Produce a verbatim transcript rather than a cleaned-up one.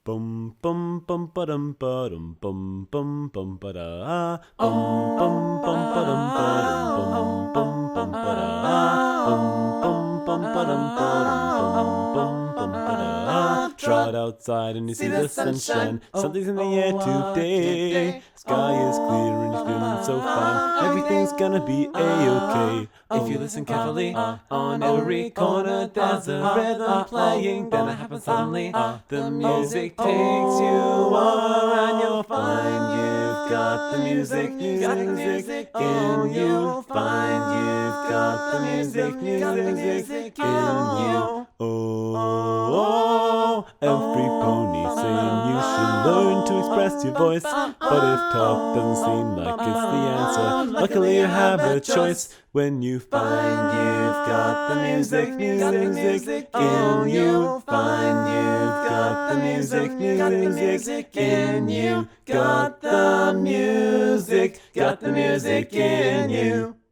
Bum bum bum ba-dum ba-dum bum bum bum ba-da bum bum bum ba-dum ba-dum bum bum bum ba-da bum bum bum ba-dum ba-dum bum bum bum ba-da. Trot outside and you see the sunshine. Something's in the air today. Sky is clear and you're feeling so fine. Everything's gonna be a-okay if you listen carefully. On every corner there's a rhythm playing. Then it happens suddenly. The music takes you over and you'll find you've got the music, music in you. Find you've got the music, music in you. Oh, every pony saying you should learn to express your voice. But if talk doesn't seem like it's the answer, luckily you have a choice. When you find you've got the music, music in you. Find you've got the music, music in you. Got the music, got the music in you.